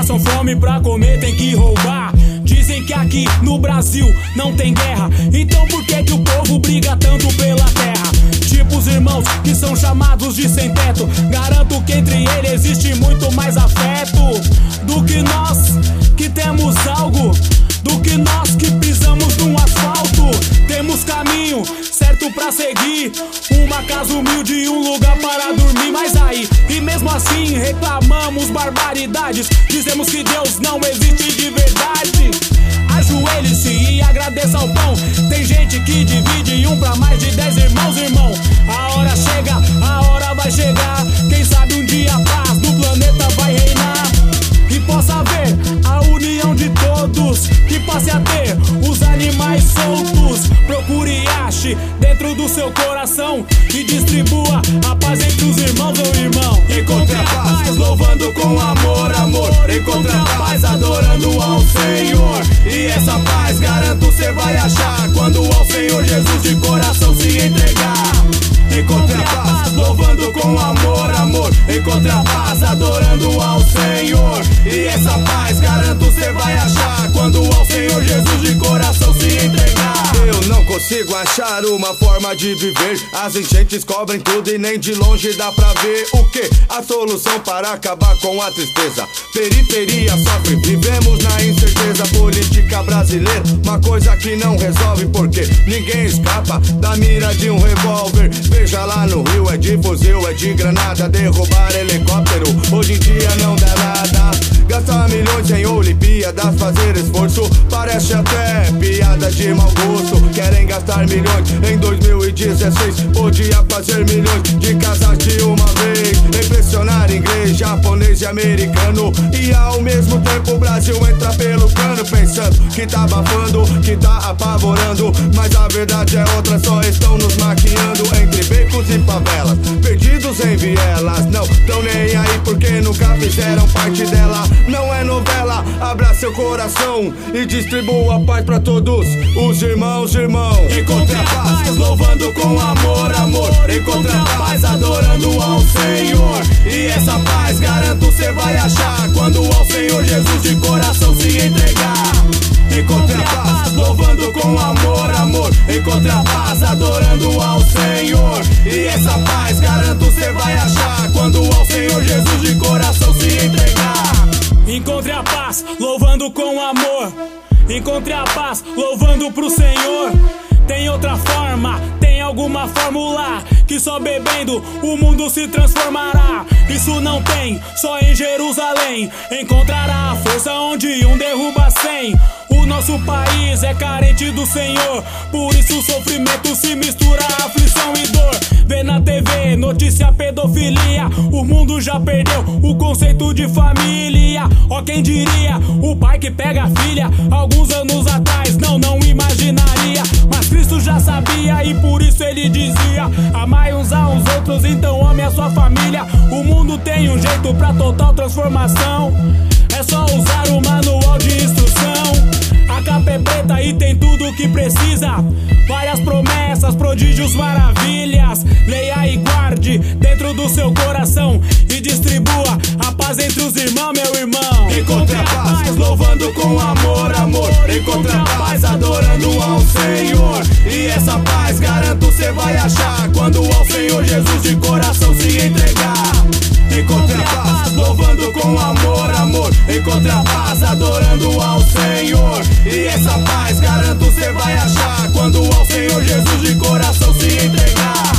passam fome pra comer, tem que roubar. Dizem que aqui no Brasil não tem guerra, então por que que o povo briga tanto pela terra? Tipo os irmãos que são chamados de sem teto. Garanto que entre eles existe muito mais afeto do que nós que temos algo, do que nós que pisamos num asfalto. Temos caminho certo pra seguir, uma casa humilde e um lugar para dormir. Mas aí, e mesmo assim reclamamos barbaridades, dizemos que Deus não existe de verdade. Ajoelhe-se e agradeça ao pão. Tem gente que divide um pra mais de 10 irmãos, irmão. A hora chega, a hora vai chegar. Quem sabe um dia a paz no planeta vai reinar e possa haver a união de todos, que passe a ter os animais soltos. Procure e ache dentro do seu coração e distribua a paz entre os irmãos, meu irmão. Encontre a paz, louvando com amor, amor. Encontre a paz, adorando ao Senhor. E essa paz, garanto, cê vai achar quando ao Senhor Jesus de coração se entregar. Encontre a paz, louvando com amor, amor. Encontre a paz, adorando ao Senhor. E essa paz, garanto, cê vai achar quando ao Senhor Jesus de coração se entregar. Eu não consigo achar uma forma de viver. As enchentes cobrem tudo e nem de longe dá pra ver o que? A solução para acabar com a tristeza. Periferia sofre, vivemos na incerteza. Política brasileira, uma coisa que não resolve, porque ninguém escapa da mira de um revólver. Veja lá no Rio, é de fuzil, é de granada. Derrubar helicóptero, hoje em dia não dá nada. Gastar milhões em Olimpíadas, fazer esforço, parece até piada de mau gosto. Querem gastar milhões em 2016, podia fazer milhões de casas de uma vez. Impressionar inglês, japonês e americano, e ao mesmo tempo o Brasil entra pelo cano, pensando que tá abafando, que tá apavorando, mas a verdade é outra, só estão nos maquiando. Entre becos e favelas, perdidos em vielas, não tão nem aí porque nunca fizeram parte dela. Não é novela, abra seu coração e distribua a paz pra todos os irmãos, irmãos. Encontre a paz, louvando com amor, amor. Encontre a paz, adorando ao Senhor. E essa paz, garanto, cê vai achar quando ao Senhor Jesus de coração se entregar. Encontre a paz, louvando com amor, amor. Encontre a paz, adorando ao Senhor. E essa paz, garanto, cê vai achar quando ao Senhor Jesus de coração se entregar. Encontre a paz, louvando com amor. Encontre a paz, louvando pro Senhor. Tem outra forma, tem alguma fórmula que só bebendo o mundo se transformará. Isso não tem, só em Jerusalém encontrará a força onde um derruba 100. O nosso país é carente do Senhor, por isso o sofrimento se mistura a aflição e dor. Vê na TV, notícia pedofilia, o mundo já perdeu o conceito de família. Ó quem diria, o pai que pega a filha, alguns anos atrás não imaginaria. Mas Cristo já sabia e por isso ele dizia: amai uns aos outros, então ame a sua família. O mundo tem um jeito pra total transformação, é só usar o manual de instrução. A capa é preta e tem tudo o que precisa, várias promessas, prodígios, maravilhas. Leia e guarde dentro do seu coração e distribua a paz entre os irmãos, meu irmão. Encontre a paz, louvando com amor, amor. Encontre a paz, adorando ao Senhor. E essa paz, garanto, cê vai achar quando ao Senhor Jesus de coração se entregar. Encontre a paz, louvando com amor, amor. Encontre a paz, adorando ao Senhor. E essa paz, garanto, cê vai achar quando ao Senhor Jesus de coração se entregar.